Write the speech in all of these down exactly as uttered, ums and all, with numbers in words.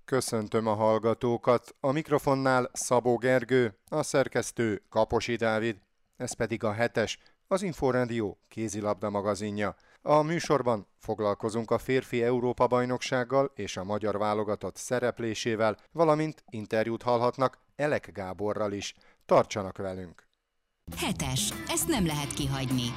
Köszöntöm a hallgatókat, a mikrofonnál Szabó Gergő, a szerkesztő Kaposi Dávid, ez pedig a hetes, az Inforádió kézilabda magazinja. A műsorban foglalkozunk a férfi Európa-bajnoksággal és a magyar válogatott szereplésével, valamint interjút hallhatnak Elek Gáborral is. Tartsanak velünk! Hetes, ezt nem lehet kihagyni.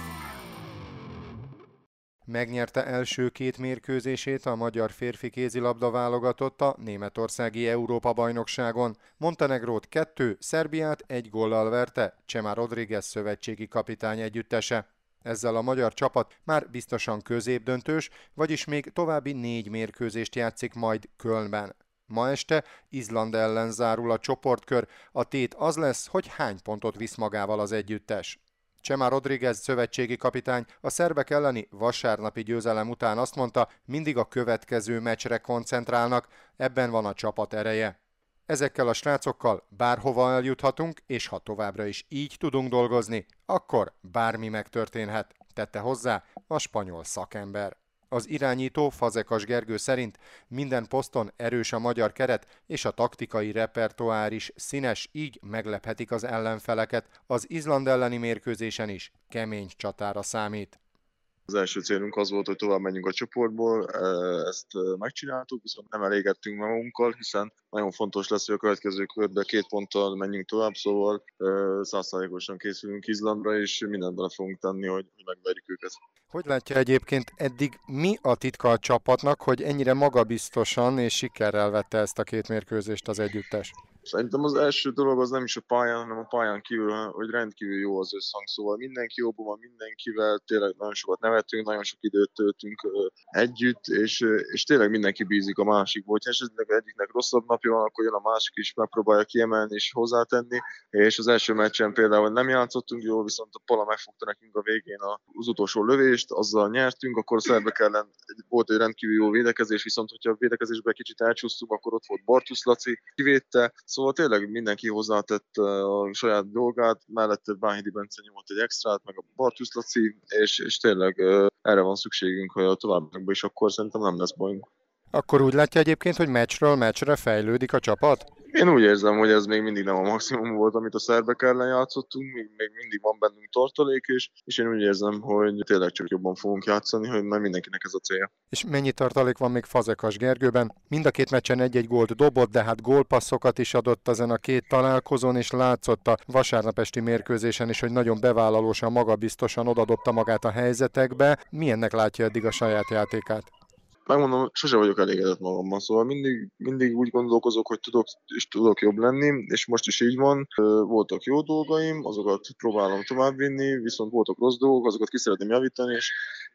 Megnyerte első két mérkőzését a magyar férfi kézilabda válogatott a németországi Európa-bajnokságon. Montenegrót kettő, Szerbiát egy góllal verte Chema Rodriguez szövetségi kapitány együttese. Ezzel a magyar csapat már biztosan középdöntős, vagyis még további négy mérkőzést játszik majd Kölnben. Ma este Izland ellen zárul a csoportkör, a tét az lesz, hogy hány pontot visz magával az együttes. Chema Rodriguez szövetségi kapitány a szerbek elleni vasárnapi győzelem után azt mondta, mindig a következő meccsre koncentrálnak, ebben van a csapat ereje. Ezekkel a srácokkal bárhova eljuthatunk, és ha továbbra is így tudunk dolgozni, akkor bármi megtörténhet, tette hozzá a spanyol szakember. Az irányító Fazekas Gergő szerint minden poszton erős a magyar keret, és a taktikai repertoár is színes, így meglephetik az ellenfeleket. Az Izland elleni mérkőzésen is kemény csatára számít. Az első célunk az volt, hogy tovább menjünk a csoportból, ezt megcsináltuk, viszont nem elégettünk magunkkal, hiszen nagyon fontos lesz, hogy a következő körben két ponttal menjünk tovább, szóval száz százalékosan készülünk Izlandra, és mindent bele fogunk tenni, hogy megverjük őket. Hogy látja egyébként eddig, mi a titka a csapatnak, hogy ennyire magabiztosan és sikerrel vette ezt a két mérkőzést az együttes? Szerintem az első dolog az nem is a pályán, hanem a pályán kívül, hogy rendkívül jó az összhang, szóval mindenki jóban van mindenkivel, tényleg nagyon sokat nevetünk, nagyon sok időt töltünk együtt, és, és tényleg mindenki bízik a másikba. Hogyha esetleg egyiknek rosszabb napja van, akkor jön a másik is, megpróbálja kiemelni és hozzátenni, és az első meccsen például nem játszottunk jól, viszont a Pala megfogta nekünk a végén az utolsó lövést, azzal nyertünk, akkor a szerbek ellen volt egy rendkívül jó védekezés, viszont hogyha a védekezésben kicsit elcsúsztunk, akkor ott volt Bartusz Laci, kivédte. Szóval tényleg mindenki hozzátett a saját dolgát, mellette Bánhidi Bence nyomott egy extrát, meg a Bartusz Laci, és, és tényleg erre van szükségünk, hogy a továbbiakban is akkor szerintem nem lesz bajunk. Akkor úgy látja egyébként, hogy meccsről meccsre fejlődik a csapat? Én úgy érzem, hogy ez még mindig nem a maximum volt, amit a szerbek ellen játszottunk, még, még mindig van bennünk tartalék, és, és én úgy érzem, hogy tényleg csak jobban fogunk játszani, hogy már mindenkinek ez a célja. És mennyi tartalék van még Fazekas Gergőben? Mind a két meccsen egy-egy gólt dobott, de hát gólpasszokat is adott ezen a két találkozón, és látszott a vasárnap esti mérkőzésen is, hogy nagyon bevállalósan, magabiztosan odadobta magát a helyzetekbe. Milyennek látja eddig a saját játékát? Megmondom, sose vagyok elégedett magammal, szóval mindig, mindig úgy gondolkozok, hogy tudok és tudok jobb lenni, és most is így van. Voltak jó dolgaim, azokat próbálom továbbvinni, viszont voltak rossz dolgok, azokat ki szeretném javítani, és,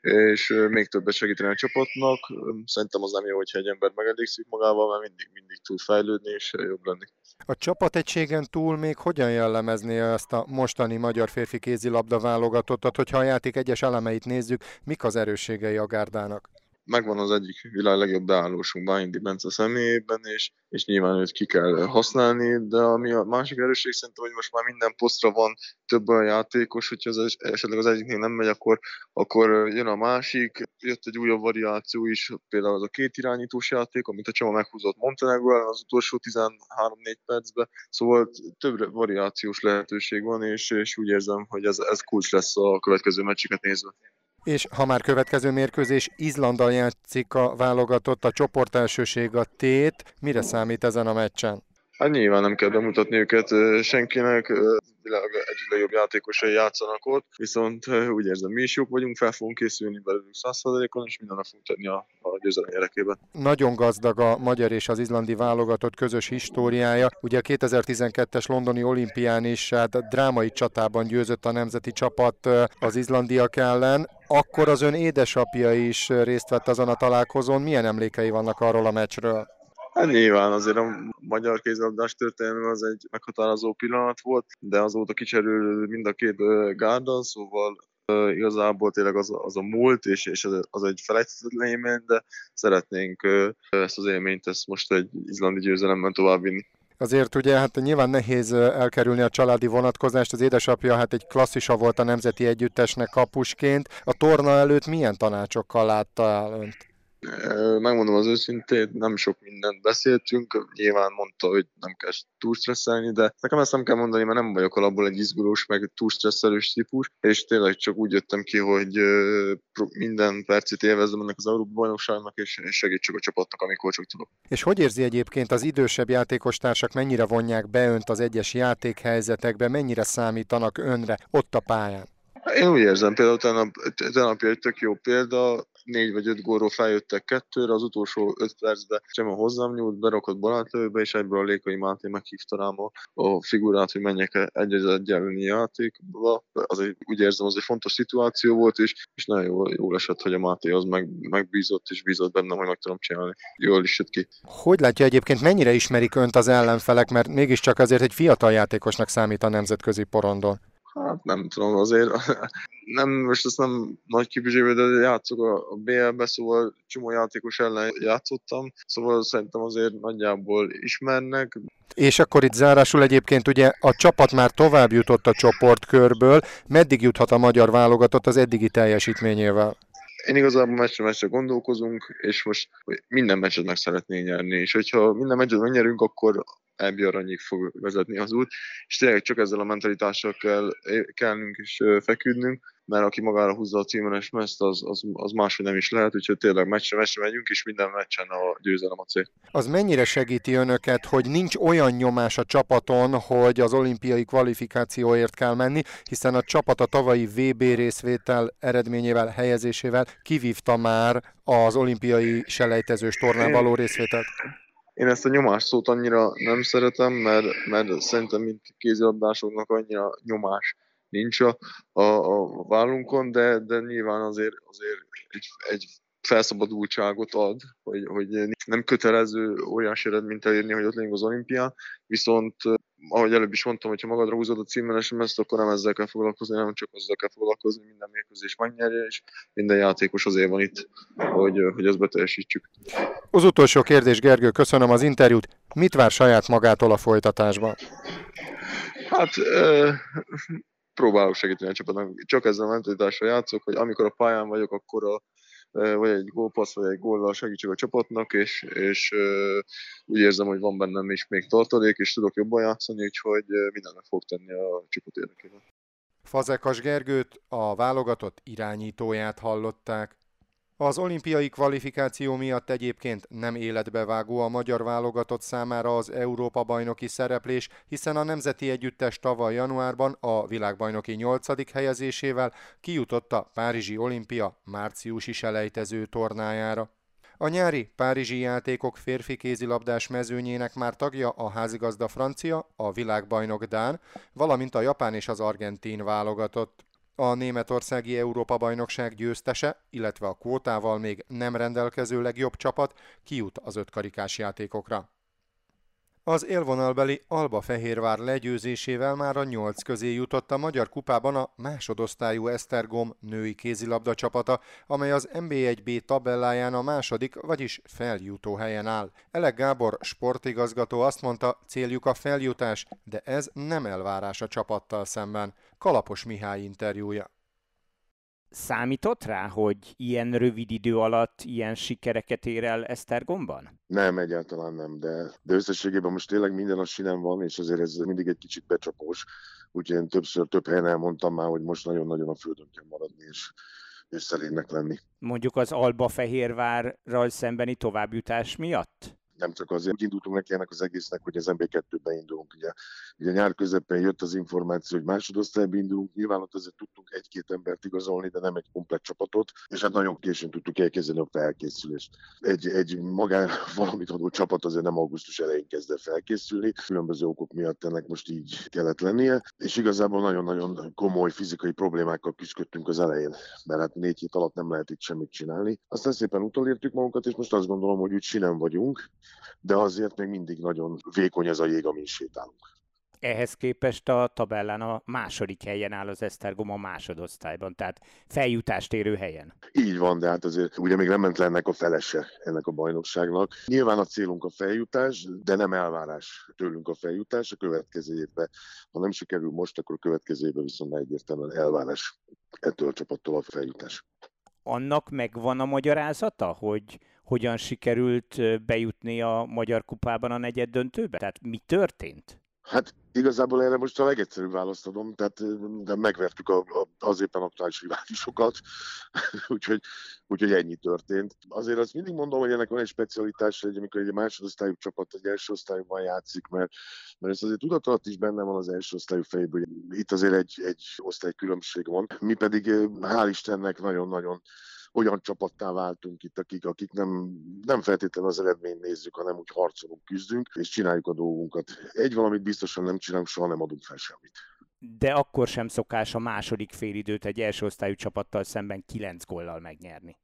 és még többet segíteni a csapatnak. Szerintem az nem jó, hogyha egy ember megelégszik magával, mert mindig, mindig tud fejlődni és jobb lenni. A csapategységen túl még hogyan jellemezné ezt a mostani magyar férfi kézilabda válogatottat, hogyha a játék egyes elemeit nézzük, mik az erősségei a gárdának? Megvan az egyik világ legjobb beállósunk Bánhidi Bence személyében, és, és nyilván őt ki kell használni, de ami a másik erősség szerintem, hogy most már minden posztra van több olyan játékos, hogyha az, esetleg az egyiknél nem megy, akkor, akkor jön a másik. Jött egy újabb variáció is, például az a két irányítós játék, amit a Csoma meghúzott Montenegróval az utolsó tizenhárom-négy percben, szóval több variációs lehetőség van, és, és úgy érzem, hogy ez, ez kulcs lesz a következő meccseket nézve. És ha már következő mérkőzés Izlanddal játszik a válogatott, a csoportelsőség a tét, mire számít ezen a meccsen? Hát nyilván nem kell bemutatni őket senkinek, világ egyik legjobb játékosai játszanak ott, viszont úgy érzem, mi is jók vagyunk, fel fogunk készülni belőlük száz százalékon, és mindennel fogunk tenni a, a győzelem érdekében. Nagyon gazdag a magyar és az izlandi válogatott közös históriája. Ugye a kétezer-tizenkettes londoni olimpián is hát drámai csatában győzött a nemzeti csapat az izlandiak ellen. Akkor az ön édesapja is részt vett azon a találkozón. Milyen emlékei vannak arról a meccsről? Hát nyilván azért a magyar kézilabdás történelme az egy meghatározó pillanat volt, de azóta kicserül mind a két gárda, szóval uh, igazából tényleg az, az a múlt, és, és az, az egy felejthetetlen élmény, de szeretnénk uh, ezt az élményt ezt most egy izlandi győzelemben továbbvinni. Azért ugye hát nyilván nehéz elkerülni a családi vonatkozást, az édesapja hát egy klasszisa volt a nemzeti együttesnek kapusként. A torna előtt milyen tanácsokkal látta el önt? Megmondom az őszintét, nem sok mindent beszéltünk, nyilván mondta, hogy nem kell túl stresszelni, de nekem ezt nem kell mondani, mert nem vagyok alapból egy izgulós, meg túl stresszelős típus, és tényleg csak úgy jöttem ki, hogy minden percet élvezem ennek az Európa-bajnokságnak, és segítsek a csapatnak, amikor csak tudok. És hogy érzi egyébként az idősebb játékostársak, mennyire vonják be önt az egyes játékhelyzetekbe, mennyire számítanak önre ott a pályán? Én úgy érzem, például tegnap, tegnap egy tök jó példa, négy vagy öt gólról feljöttek kettőre, az utolsó öt percben Csema hozzám nyúlt, berakott barátlövőbe, és egyből a Lékai Máté meghívta rám a, a figurát, hogy menjek egy az egyenlőni játékba. Azért úgy érzem, az egy fontos szituáció volt, és, és nagyon jól, jól esett, hogy a Máté az meg, megbízott, és bízott bennem, hogy meg tudom csinálni. Jól is jött ki. Hogy látja egyébként, mennyire ismerik önt az ellenfelek, mert mégiscsak azért egy fiatal játékosnak számít a nemzetközi porondon? Hát nem tudom, azért nem, most ezt nem nagy kibizséből, de játszok a bé el-be, szóval csomó játékos ellen játszottam, szóval szerintem azért nagyjából ismernek. És akkor itt zárásul egyébként ugye a csapat már tovább jutott a csoportkörből, meddig juthat a magyar válogatott az eddigi teljesítményével? Én igazából meccsre meccsre gondolkozunk, és most minden meccset meg szeretnénk nyerni, és hogyha minden meccset megnyerünk, akkor é bé aranyig fog vezetni az út, és tényleg csak ezzel a mentalitással kell kellnünk és feküdnünk, mert aki magára húzza a címeres mezt, az, az, az máshogy nem is lehet, úgyhogy tényleg meccsre meccsre megyünk, és minden meccsen a győzelem a cél. Az mennyire segíti önöket, hogy nincs olyan nyomás a csapaton, hogy az olimpiai kvalifikációért kell menni, hiszen a csapat a tavalyi vé bé részvétel eredményével, helyezésével kivívta már az olimpiai selejtezős tornán való részvételt? Én ezt a nyomás szót annyira nem szeretem, mert, mert szerintem mint kézilabdásoknak annyira nyomás nincs a, a, a vállunkon, de, de nyilván azért, azért egy, egy felszabadultságot ad, hogy, hogy nem kötelező óriási eredményt elérni, hogy ott legyünk az olimpián, viszont ahogy előbb is mondtam, hogy ha magadra húzod a címeres mezt, akkor nem ezzel kell foglalkozni, nem csak azzal kell foglalkozni, minden mérkőzés megnyerje, és minden játékos azért van itt, hogy, hogy ezt beteljesítsük. Az utolsó kérdés, Gergő, köszönöm az interjút. Mit vár saját magától a folytatásban? Hát e, próbálok segíteni a csapatnak. Csak ezzel a mentalitással játszok, hogy amikor a pályán vagyok, akkor a, e, vagy egy gólpassz, vagy egy góllal segítsek a csapatnak, és, és e, úgy érzem, hogy van bennem is még tartalék, és tudok jobban játszani, úgyhogy mindennek fog tenni a csapat érdekében. Fazekas Gergőt, a válogatott irányítóját hallották. Az olimpiai kvalifikáció miatt egyébként nem életbevágó a magyar válogatott számára az Európa-bajnoki szereplés, hiszen a nemzeti együttes tavaly januárban a világbajnoki nyolcadik helyezésével kijutott a Párizsi olimpia márciusi selejtező tornájára. A nyári párizsi játékok férfi kézilabdás mezőnyének már tagja a házigazda francia, a világbajnok dán, valamint a japán és az argentin válogatott. A németországi Európa-bajnokság győztese, illetve a kvótával még nem rendelkező legjobb csapat kijut az ötkarikás játékokra. Az élvonalbeli Albafehérvár legyőzésével már a nyolc közé jutott a Magyar Kupában a másodosztályú Esztergom női kézilabda csapata, amely az en bé egy bé tabelláján a második, vagyis feljutó helyen áll. Elek Gábor sportigazgató azt mondta, céljuk a feljutás, de ez nem elvárás a csapattal szemben. Kalapos Mihály interjúja. Számított rá, hogy ilyen rövid idő alatt ilyen sikereket ér el Esztergomban? Nem, egyáltalán nem, de, de összességében most tényleg minden a sinem van, és azért ez mindig egy kicsit becsapós. Úgyhogy én többször, több helyen elmondtam már, hogy most nagyon-nagyon a földön kell maradni, és, és szerénynek lenni. Mondjuk az Albafehérvárral szembeni továbbjutás miatt? Nem csak azért, hogy indultunk neki ennek az egésznek, hogy az en bé kettőben indulunk. Ugye, ugye nyár közepén jött az információ, hogy másodosztályban indulunk, nyilván ott azért tudtunk egy-két embert igazolni, de nem egy komplett csapatot, és hát nagyon későn tudtuk elkezdeni a felkészülést. Egy, egy magán valamit adó csapat azért nem augusztus elején kezd el felkészülni, különböző okok miatt ennek most így kellett lennie, és igazából nagyon-nagyon komoly fizikai problémákkal küzdöttünk az elején, mert hát négy hét alatt nem lehet itt semmit csinálni. Aztán szépen utolértük magunkat, és most azt gondolom, hogy úgy sinem vagyunk, de azért még mindig nagyon vékony ez a jég, amin sétálunk. Ehhez képest a tabellán a második helyen áll az Esztergom a másodosztályban, tehát feljutást érő helyen. Így van, de hát azért ugye még nem ment le ennek a felese ennek a bajnokságnak. Nyilván a célunk a feljutás, de nem elvárás tőlünk a feljutás a következő évben. Ha nem sikerül most, akkor a következő évben viszont egyértelműen elvárás ettől a csapattól a feljutás. Annak megvan a magyarázata, hogy hogyan sikerült bejutni a Magyar Kupában a negyeddöntőbe? Tehát mi történt? Hát igazából erre most a legegyszerűbb választ adom, tehát de megvertük a, a, az éppen aktuális riválisokat, úgyhogy, úgyhogy ennyi történt. Azért azt mindig mondom, hogy ennek van egy specialitása, hogy amikor egy másodosztályú csapat egy első osztályúban játszik, mert, mert ez azért tudat alatt is benne van az első osztályú fejből, hogy itt azért egy, egy osztály különbség van. Mi pedig hál' Istennek nagyon-nagyon olyan csapattá váltunk itt, akik, akik nem, nem feltétlenül az eredményt nézzük, hanem úgy harcolunk, küzdünk, és csináljuk a dolgunkat. Egy valamit biztosan nem csinálunk, soha nem adunk fel semmit. De akkor sem szokás a második félidőt egy első osztályú csapattal szemben kilenc góllal megnyerni.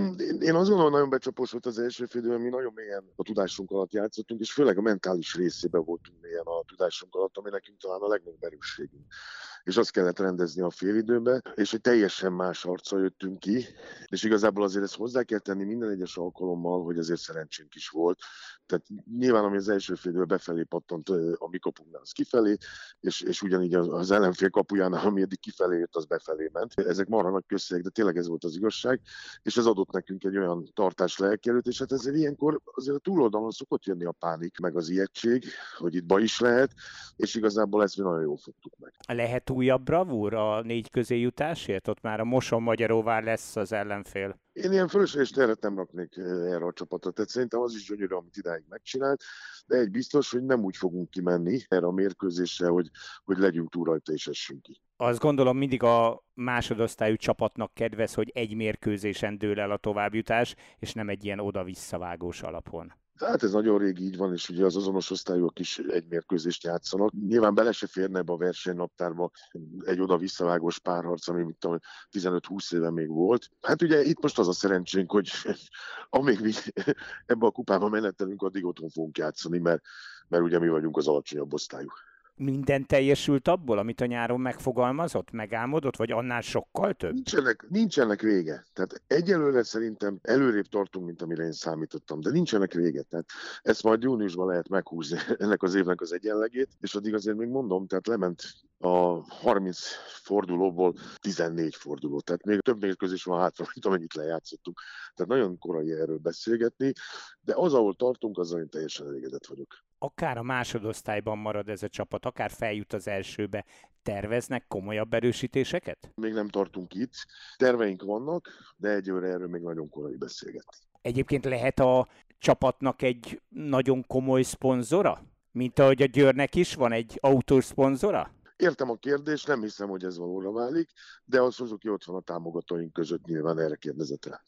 Én azt gondolom, nagyon becsapós volt az első félidőben, mi nagyon mélyen a tudásunk alatt játszottunk, és főleg a mentális részében voltunk mélyen a tudásunk alatt, ami nekünk talán a legnagyobb erősségünk. És azt kellett rendezni a félidőbe, és egy teljesen más arccal jöttünk ki, és igazából azért ezt hozzá kell tenni minden egyes alkalommal, hogy azért szerencsénk is volt. Tehát nyilván, ami az első félidőben befelé pattant a mi kapunknál, az kifelé, és, és ugyanígy az ellenfél kapujánál, ami eddig kifelé jött, az befelé ment. Ezek marha nagy közszegek, de tényleg ez volt az igazság, és ez adott nekünk egy olyan tartás lelkelőt, és hát ezért ilyenkor azért a túloldalon szokott jönni a pánik, meg az ijegység, hogy itt baj is lehet, és igazából ezt mi nagyon jól fogtuk meg. Lehet újabb bravúr a négy közé jutásért? Ott már a Moson-Magyaróvár lesz az ellenfél. Én ilyen fölösleges terhet nem raknék erre a csapatra, tehát szerintem az is gyönyörű, amit idáig megcsinált, de egy biztos, hogy nem úgy fogunk kimenni erre a mérkőzésre, hogy, hogy legyünk túl rajta és essünk ki. Azt gondolom mindig a másodosztályú csapatnak kedvez, hogy egy mérkőzésen dől el a továbbjutás, és nem egy ilyen oda-visszavágós alapon. Hát ez nagyon régi így van, és ugye az azonos osztályúak is egy mérkőzést játszanak. Nyilván bele se férne ebbe a versenynaptárba egy oda-visszavágós párharc, ami mit tudom, tizenöt-húsz éve még volt. Hát ugye itt most az a szerencsénk, hogy amíg mi ebbe a kupába menetelünk, addig otthon fogunk játszani, mert, mert ugye mi vagyunk az alacsonyabb osztályú. Minden teljesült abból, amit a nyáron megfogalmazott, megálmodott, vagy annál sokkal több? Nincsenek, nincsenek vége. Tehát egyelőre szerintem előrébb tartunk, mint amire én számítottam, de nincsenek vége. Tehát ezt majd júniusban lehet meghúzni ennek az évnek az egyenlegét, és addig azért még mondom, tehát lement a harminc fordulóból tizennégy forduló. Tehát még több mérkőzés van hátra, mint amennyit lejátszottunk. Tehát nagyon korai erről beszélgetni, de az, ahol tartunk, azzal én teljesen elégedett vagyok. Akár a másodosztályban marad ez a csapat, akár feljut az elsőbe, terveznek komolyabb erősítéseket? Még nem tartunk itt. Terveink vannak, de egyőre erről még nagyon korai beszélgetni. Egyébként lehet a csapatnak egy nagyon komoly szponzora? Mint ahogy a Győrnek is van egy autószponzora? Értem a kérdést, nem hiszem, hogy ez valóra válik, de az Suzuki ott van a támogatóink között, nyilván erre kérdezett rá.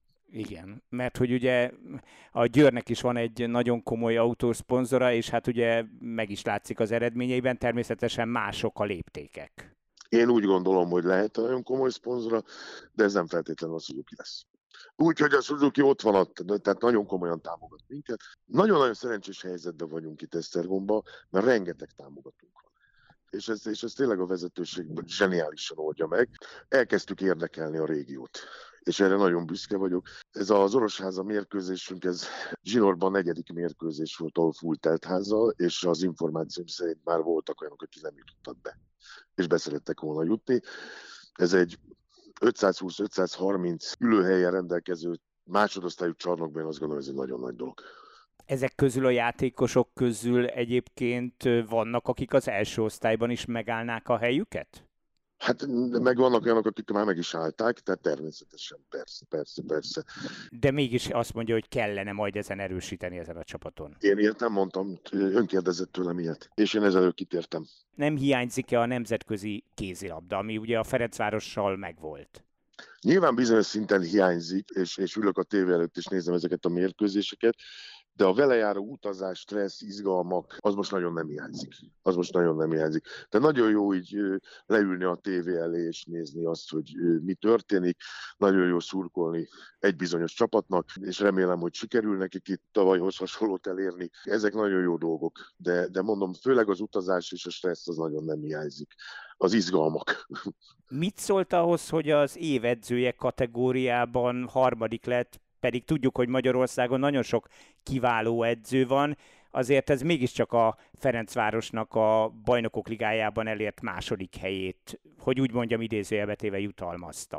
Igen, mert hogy ugye a Győrnek is van egy nagyon komoly autószponzora, és hát ugye meg is látszik az eredményeiben, természetesen mások a léptékek. Én úgy gondolom, hogy lehet nagyon komoly szponzora, de ez nem feltétlenül a Suzuki lesz. Úgyhogy a Suzuki ott van, tehát nagyon komolyan támogat minket. Nagyon-nagyon szerencsés helyzetben vagyunk itt Esztergomban, mert rengeteg támogatunk van. És ez, és ez tényleg a vezetőség zseniálisan oldja meg. Elkezdtük érdekelni a régiót, és erre nagyon büszke vagyok. Ez az Orosháza mérkőzésünk, ez zsinórban negyedik mérkőzés volt, ahol full teltházzal, és az információm szerint már voltak olyanok, akik nem jutottak be, és beszerettek volna jutni. Ez egy ötszázhúsz-ötszázharminc ülőhelyen rendelkező másodosztályú csarnokban, én azt gondolom, ez egy nagyon nagy dolog. Ezek közül a játékosok közül egyébként vannak, akik az első osztályban is megállnák a helyüket? Hát meg vannak olyanok, akik már meg is állták, tehát természetesen, persze, persze, persze. De mégis azt mondja, hogy kellene majd ezen erősíteni ezen a csapaton. Én ilyet nem mondtam, ön kérdezett tőlem ilyet, és én ezzel kitértem. Nem hiányzik-e a nemzetközi kézilabda, ami ugye a Ferencvárossal megvolt? Nyilván bizonyos szinten hiányzik, és, és ülök a tévé előtt, és nézem ezeket a mérkőzéseket, de a vele járó utazás, stressz, izgalmak, az most nagyon nem hiányzik. Az most nagyon nem hiányzik. De nagyon jó így leülni a tévé elé és nézni azt, hogy mi történik. Nagyon jó szurkolni egy bizonyos csapatnak, és remélem, hogy sikerül nekik itt tavalyhoz hasonlót elérni. Ezek nagyon jó dolgok, de, de mondom, főleg az utazás és a stressz az nagyon nem hiányzik. Az izgalmak. Mit szólt ahhoz, hogy az évedzője kategóriában harmadik lett, pedig tudjuk, hogy Magyarországon nagyon sok kiváló edző van, azért ez mégiscsak a Ferencvárosnak a Bajnokok Ligájában elért második helyét, hogy úgy mondjam, idézőjelbe téve jutalmazta.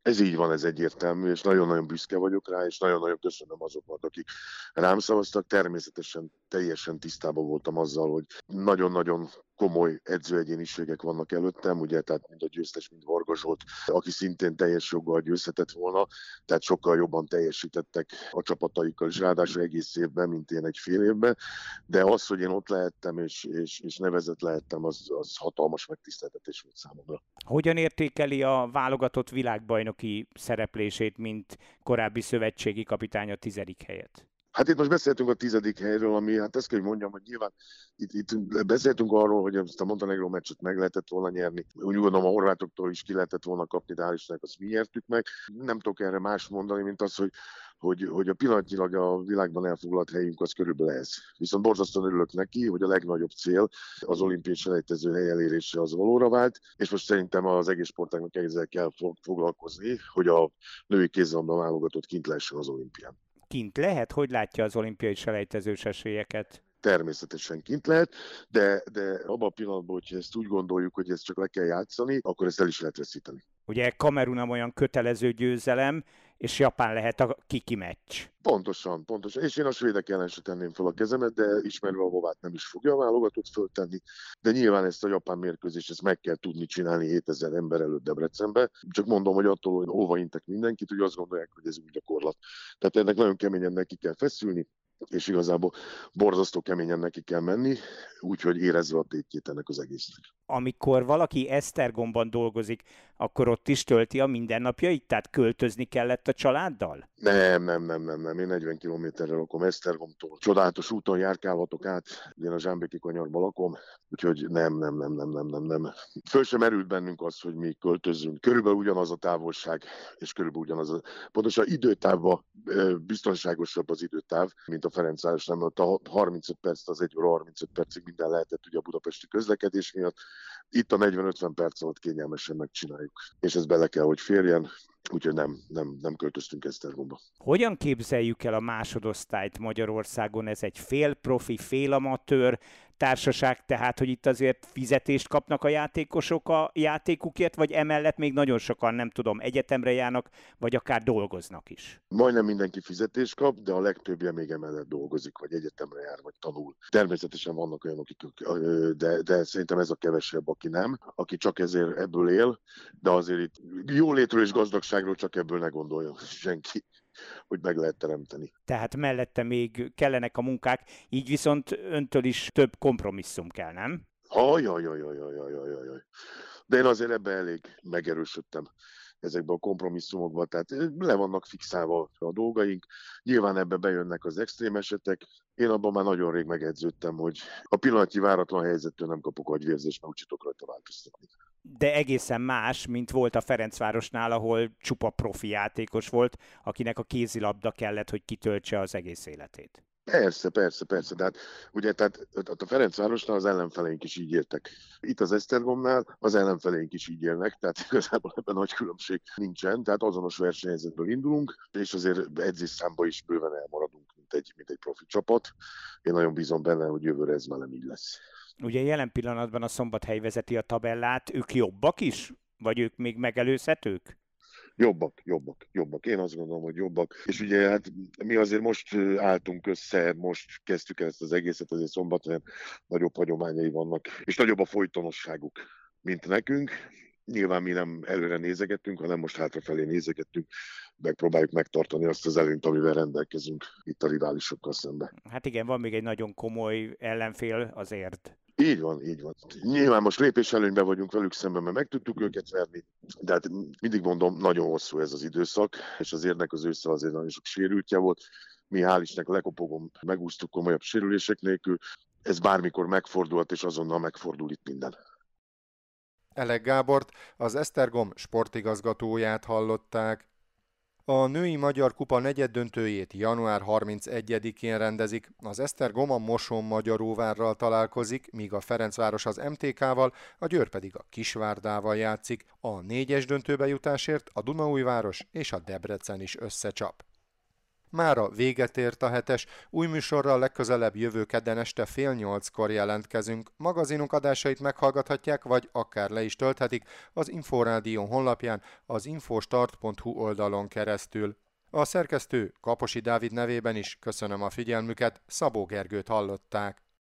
Ez így van, ez egyértelmű, és nagyon-nagyon büszke vagyok rá, és nagyon-nagyon köszönöm azoknak, akik rám szavaztak. Természetesen teljesen tisztában voltam azzal, hogy nagyon-nagyon komoly edzőegyéniségek vannak előttem, ugye, tehát mind a győztes, mind Varga Zsolt, aki szintén teljes joggal győzhetett volna, tehát sokkal jobban teljesítettek a csapataikkal, és ráadásul egész évben, mint én egy fél évben, de az, hogy én ott lehettem, és, és, és nevezett lehettem, az, az hatalmas megtiszteltetés volt számomra. Hogyan értékeli a válogatott világbajnoki szereplését, mint korábbi szövetségi kapitány a tizedik helyet? Hát itt most beszéltünk a tizedik helyről, ami, hát ezt kell, hogy mondjam, hogy nyilván itt, itt beszéltünk arról, hogy ezt a Montenegro meccset meg lehetett volna nyerni. Úgy gondolom, a horvátoktól is ki lehetett volna kapni, de hál' Istennek azt mi nyertük meg. Nem tudok erre más mondani, mint az, hogy, hogy, hogy a pillanatnyilag a világban elfoglalt helyünk az körülbelül ez. Viszont borzasztóan örülök neki, hogy a legnagyobb cél, az olimpiai selejtező hely elérése az valóra vált, és most szerintem az egész sportágnak ezzel kell foglalkozni, hogy a női kézilabda válogatott kint lehessen az olimpián. Kint lehet? Hogy látja az olimpiai selejtezős esélyeket? Természetesen kint lehet, de, de abban a pillanatban, hogyha ezt úgy gondoljuk, hogy ezt csak le kell játszani, akkor ezt el is lehet veszíteni. Ugye Kamerun olyan kötelező győzelem, és Japán lehet a kiki meccs. Pontosan, pontosan. És én a svédek ellen se tenném fel a kezemet, de ismerve a Vovát nem is fogja a válogatott föltenni. De nyilván ezt a japán mérkőzést ezt meg kell tudni csinálni hétezer ember előtt Debrecenbe. Csak mondom, hogy attól, hogy óva intek mindenkit, hogy azt gondolják, hogy ez úgy gyakorlat. Tehát ennek nagyon keményen neki kell feszülni, és igazából borzasztó keményen neki kell menni, úgyhogy érezve a tétjét ennek az egésznek. Amikor valaki Esztergomban dolgozik, akkor ott is tölti a mindennapjait? Tehát költözni kellett a családdal? Nem, nem, nem, nem, nem. Én negyven kilométerre lakom Esztergomtól. Csodálatos úton járkálhatok át, én a Zsámbéki kanyarban lakom, úgyhogy nem, nem, nem, nem, nem, nem, nem. Föl sem merült bennünk az, hogy mi költözzünk. Körülbelül ugyanaz a távolság, és körülbelül ugyanaz a... Pontosan időtávban biztonságosabb az időtáv, mint a Ferencvárosnál, mert a harmincöt perc, az egy óra harmincöt percig minden lehetett ugye a budapesti közlekedés miatt. Itt a negyven-ötven perc alatt kényelmesen megcsináljuk. És ez bele kell, hogy férjen, úgyhogy nem, nem, nem költöztünk Esztergomba. Hogyan képzeljük el a másodosztályt Magyarországon? Ez egy fél profi, fél amatőr társaság, tehát hogy itt azért fizetést kapnak a játékosok a játékukért, vagy emellett még nagyon sokan, nem tudom, egyetemre járnak, vagy akár dolgoznak is? Majdnem mindenki fizetést kap, de a legtöbbje még emellett dolgozik, vagy egyetemre jár, vagy tanul. Természetesen vannak olyanok, de, de szerintem ez a kevesebb, aki nem, aki csak ezért ebből él, de azért itt jólétről és gazdagságról csak ebből ne gondoljon senki, hogy meg lehet teremteni. Tehát mellette még kellenek a munkák, így viszont öntől is több kompromisszum kell, nem? Ajajajajajajajajajaj. De én azért ebben elég megerősödtem ezekben a kompromisszumokban, tehát le vannak fixálva a dolgaink. Nyilván ebbe bejönnek az extrém esetek. Én abban már nagyon rég megedződtem, hogy a pillanatnyi váratlan helyzettől nem kapok agyvérzést, mert úgy tudok rajta változtatni. De egészen más, mint volt a Ferencvárosnál, ahol csupa profi játékos volt, akinek a kézilabda kellett, hogy kitöltse az egész életét. Persze, persze, persze. Tehát ugye tehát a Ferencvárosnál az ellenfeleink is így éltek. Itt az Esztergomnál az ellenfeleink is így élnek, tehát igazából ebben nagy különbség nincsen. Tehát azonos versenyhelyzetből indulunk, és azért edzésszámba is bőven elmaradunk, mint egy, mint egy profi csapat. Én nagyon bízom benne, hogy jövőre ez már nem így lesz. Ugye jelen pillanatban a Szombathely vezeti a tabellát, ők jobbak is? Vagy ők még megelőzhetők? Jobbak, jobbak, jobbak. Én azt gondolom, hogy jobbak. És ugye hát mi azért most álltunk össze, most kezdtük el ezt az egészet, azért Szombathelyen nagyobb hagyományai vannak, és nagyobb a folytonosságuk, mint nekünk. Nyilván mi nem előre nézegettünk, hanem most hátrafelé nézegettünk, megpróbáljuk megtartani azt az előnyt, amivel rendelkezünk itt a riválisokkal szemben. Hát igen, van még egy nagyon komoly ellenfél, az Érd. Így van, így van. Nyilván most lépés előnyben vagyunk velük szemben, mert meg tudtuk őket verni, de hát mindig mondom, nagyon hosszú ez az időszak, és az Érdnek az ősszel azért nagyon sok sérültje volt. Mi hál' Istennek a lekopogom megúsztuk komolyabb sérülések nélkül. Ez bármikor megfordulhat, és azonnal megfordul itt minden. Elek Gábort, az Esztergom sportigazgatóját hallották. A női magyar kupa negyeddöntőjét január harmincegyedikén rendezik, az Esztergom a Moson-Magyaróvárral találkozik, míg a Ferencváros az em té ká-val, a Győr pedig a Kisvárdával játszik. A négyes döntőbe jutásért a Dunaújváros és a Debrecen is összecsap. Mára véget ért a hetes, új műsorral legközelebb jövő kedden este fél nyolckor jelentkezünk. Magazinunk adásait meghallgathatják, vagy akár le is tölthetik az Inforádió honlapján, az infostart pont hu oldalon keresztül. A szerkesztő Kaposi Dávid nevében is köszönöm a figyelmüket, Szabó Gergőt hallották.